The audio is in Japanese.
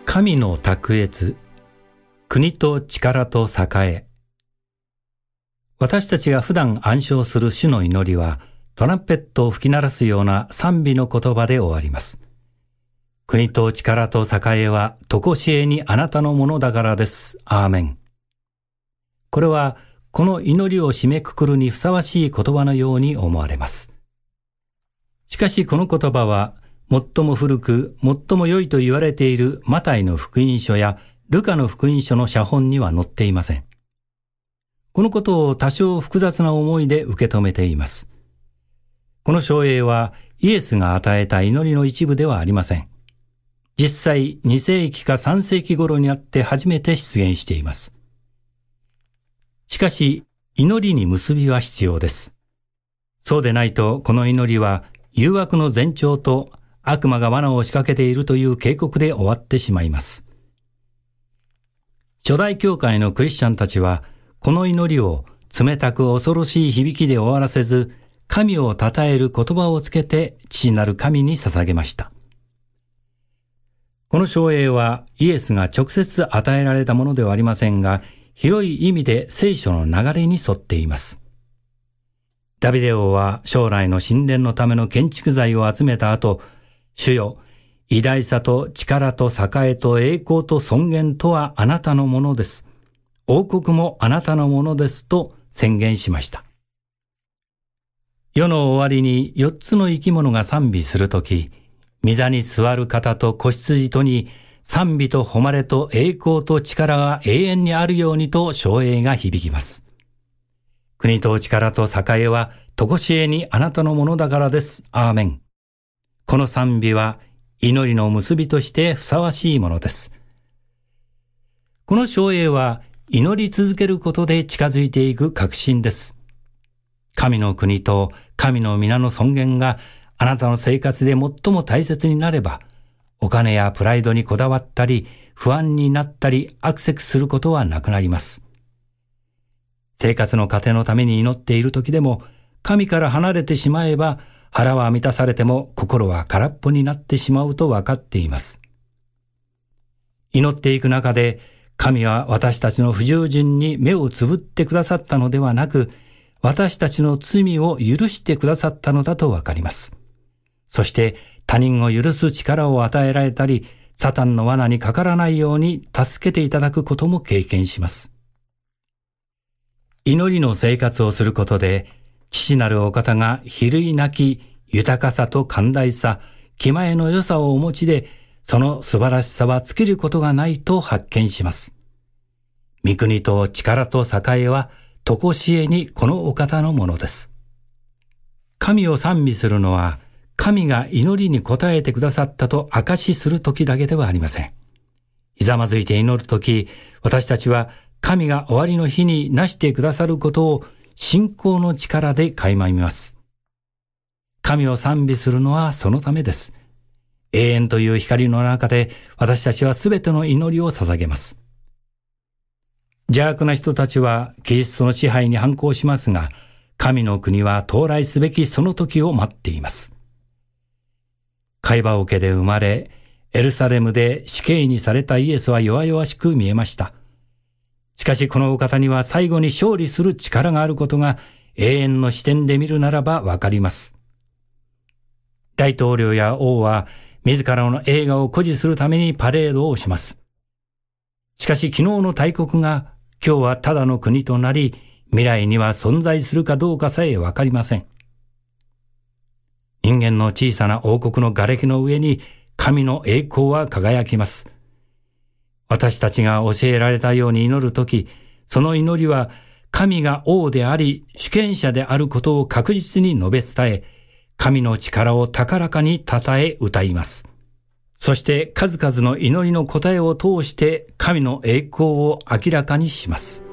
神の卓越、国と力と栄え。私たちが普段暗唱する主の祈りは、トランペットを吹き鳴らすような賛美の言葉で終わります。国と力と栄えは、とこしえにあなたのものだからです。アーメン。これは、この祈りを締めくくるにふさわしい言葉のように思われます。しかしこの言葉は、最も古く、最も良いと言われているマタイの福音書やルカの福音書の写本には載っていません。このことを多少複雑な思いで受け止めています。この章英はイエスが与えた祈りの一部ではありません。実際2世紀か3世紀頃になって初めて出現しています。しかし祈りに結びは必要です。そうでないとこの祈りは誘惑の前兆と悪魔が罠を仕掛けているという警告で終わってしまいます。初代教会のクリスチャンたちは、この祈りを冷たく恐ろしい響きで終わらせず、神を称える言葉をつけて父なる神に捧げました。この章英はイエスが直接与えられたものではありませんが、広い意味で聖書の流れに沿っています。ダビデ王は将来の神殿のための建築材を集めた後、主よ、偉大さと力と栄えと栄光と尊厳とはあなたのものです。王国もあなたのものですと宣言しました。世の終わりに4つの生き物が賛美するとき、御座に座る方と子羊とに賛美と誉れと栄光と力が永遠にあるようにと唱詠が響きます。国と力と栄えはとこしえにあなたのものだからです。アーメン。この賛美は祈りの結びとしてふさわしいものです。この唱詠は祈り続けることで近づいていく確信です。神の国と神の皆の尊厳があなたの生活で最も大切になれば、お金やプライドにこだわったり、不安になったり、アクセスすることはなくなります。生活の糧のために祈っている時でも、神から離れてしまえば、腹は満たされても心は空っぽになってしまうと分かっています。祈っていく中で、神は私たちの不従順に目をつぶってくださったのではなく、私たちの罪を許してくださったのだと分かります。そして他人を許す力を与えられたり、サタンの罠にかからないように助けていただくことも経験します。祈りの生活をすることで、父なるお方が比類なき豊かさと寛大さ、気前の良さをお持ちで、その素晴らしさは尽きることがないと発見します。御国と力と栄えは、とこしえにこのお方のものです。神を賛美するのは、神が祈りに応えてくださったと証しするときだけではありません。ひざまずいて祈るとき、私たちは神が終わりの日になしてくださることを信仰の力で垣間見ます。神を賛美するのはそのためです。永遠という光の中で私たちはすべての祈りを捧げます。邪悪な人たちはキリストの支配に反抗しますが、神の国は到来すべきその時を待っています。貝羽桶で生まれ、エルサレムで死刑にされたイエスは弱々しく見えました。しかしこのお方には最後に勝利する力があることが永遠の視点で見るならばわかります。大統領や王は自らの栄華を誇示するためにパレードをします。しかし昨日の大国が今日はただの国となり、未来には存在するかどうかさえわかりません。人間の小さな王国の瓦礫の上に神の栄光は輝きます。私たちが教えられたように祈るとき、その祈りは神が王であり主権者であることを確実に述べ伝え、神の力を高らかに称え歌います。そして数々の祈りの答えを通して神の栄光を明らかにします。